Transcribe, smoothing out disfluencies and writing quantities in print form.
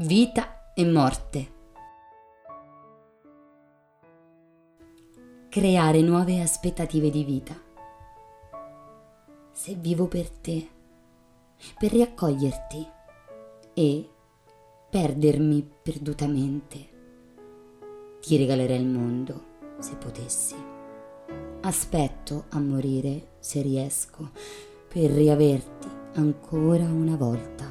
Vita e morte. Creare nuove aspettative di vita. Se vivo per te, per riaccoglierti e perdermi perdutamente, ti regalerei il mondo se potessi. Aspetto a morire, se riesco, per riaverti ancora una volta.